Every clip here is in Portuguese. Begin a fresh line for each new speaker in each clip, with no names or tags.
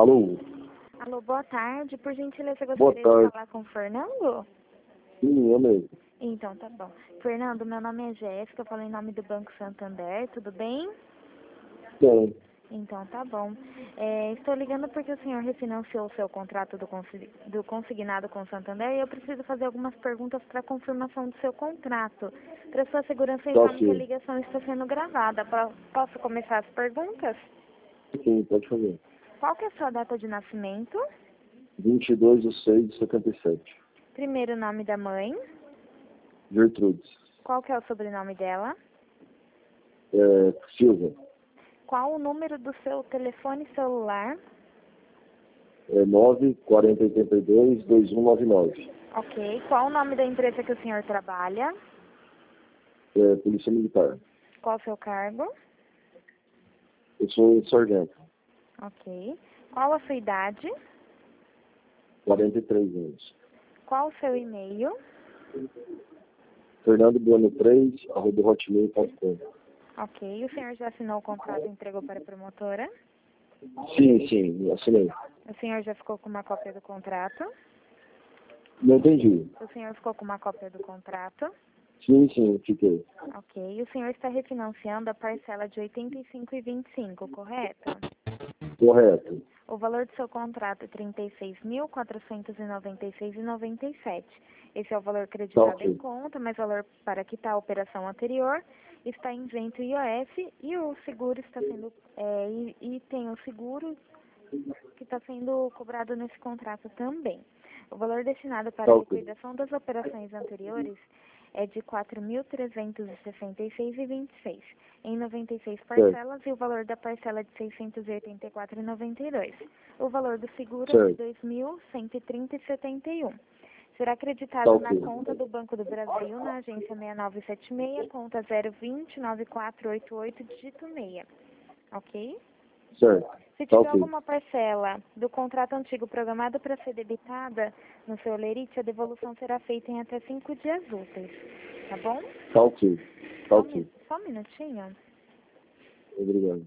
Alô?
Alô, boa tarde. Por gentileza, eu
Boa
gostaria de
tarde.
falar com o Fernando?
Sim, eu mesmo.
Então, tá bom. Fernando, meu nome é Jéssica, eu falo em nome do Banco Santander, tudo bem?
Bem,
Então, tá bom. Estou ligando porque o senhor refinanciou o seu contrato do consignado com o Santander e eu preciso fazer algumas perguntas para confirmação do seu contrato. Para sua segurança,
tá
informe que a
ok.
ligação está sendo gravada. Posso começar as perguntas?
Sim, pode fazer.
Qual que é a sua data de nascimento?
22/6/77.
Primeiro nome da mãe?
Gertrudes.
Qual que é o sobrenome dela?
Silva.
Qual o número do seu telefone celular?
94082-2199.
Ok. Qual o nome da empresa que o senhor trabalha?
Polícia Militar.
Qual o seu cargo?
Eu sou sargento.
Ok. Qual a sua idade?
43 anos.
Qual o seu e-mail?
fernandobueno3@hotmail.com.
Ok. O senhor já assinou o contrato e entregou para a promotora?
Sim, assinei.
O senhor já ficou com uma cópia do contrato?
Não entendi.
O senhor ficou com uma cópia do contrato?
Sim, fiquei.
Ok. O senhor está refinanciando a parcela de 85,25, correto?
Correto.
O valor do seu contrato é R$ 36.496,97. Esse é o valor
Tá
creditado
ok.
em conta, mas o valor para quitar a operação anterior está isento IOF e o seguro está sendo e tem o seguro que está sendo cobrado nesse contrato também. O valor destinado para
Tá
a
ok.
liquidação das operações anteriores é de R$ 4.366,26, em 96 parcelas, e o valor da parcela é de R$ 684,92. O valor do seguro é de
Certo.
R$ 2.130,71. Será
Tá
acreditado na
ok.
conta do Banco do Brasil, na agência 6976, conta 020-9488, dígito 6. Ok?
Certo.
Se
Tá
tiver
ok.
alguma parcela do contrato antigo programada para ser debitada no seu lerite, a devolução será feita em até 5 dias úteis. Tá bom?
Tá ok. Tá ok.
Só um minutinho.
Obrigado.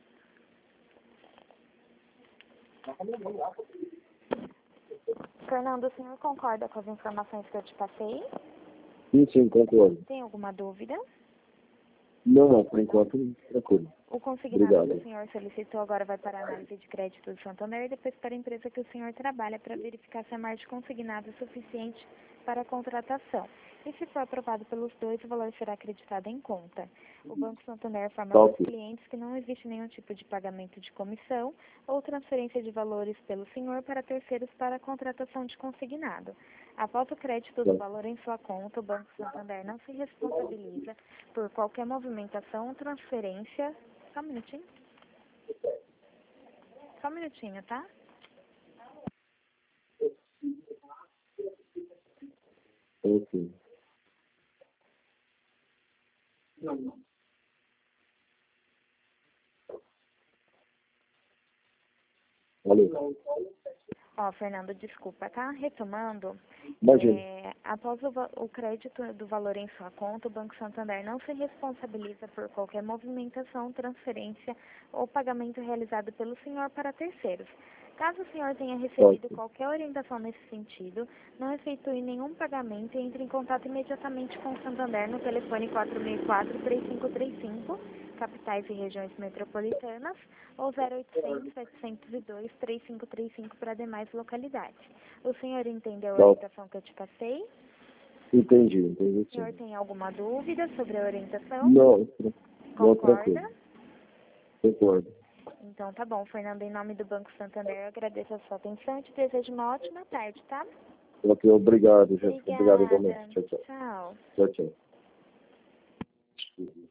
Fernando, o senhor concorda com as informações que eu te passei?
Sim, concordo.
Tem alguma dúvida?
Não, por enquanto, tranquilo.
O consignado que o
Obrigado.
senhor solicitou agora vai para a análise de crédito do Santander e depois para a empresa que o senhor trabalha para verificar se a margem consignada é suficiente para a contratação. E se for aprovado pelos dois, o valor será acreditado em conta. O Banco Santander informa
Tá
aos
ok.
clientes que não existe nenhum tipo de pagamento de comissão ou transferência de valores pelo senhor para terceiros para a contratação de consignado. Após o crédito do valor em sua conta, o Banco Santander não se responsabiliza por qualquer movimentação ou transferência. Só um minutinho. Só um minutinho, tá?
Ok. Valeu.
Ó, Fernando, desculpa, tá? Retomando,
Imagina.
após o crédito do valor em sua conta, o Banco Santander não se responsabiliza por qualquer movimentação, transferência ou pagamento realizado pelo senhor para terceiros. Caso o senhor tenha recebido qualquer orientação nesse sentido, não efetue nenhum pagamento e entre em contato imediatamente com o Santander no telefone 464-3535, capitais e regiões metropolitanas, ou 0800-702-3535 para demais localidades. O senhor entendeu a
Tá.
orientação que eu te passei?
Entendi
O senhor
sim.
tem alguma dúvida sobre a orientação?
Não, tranquilo.
Concorda?
Concordo.
Então tá bom, Fernando, em nome do Banco Santander, eu agradeço a sua atenção e te desejo uma ótima tarde, tá?
Ok, obrigado, gente. Obrigado
Obrigada.
igualmente. Tchau, tchau.
Tchau.
Tchau, tchau.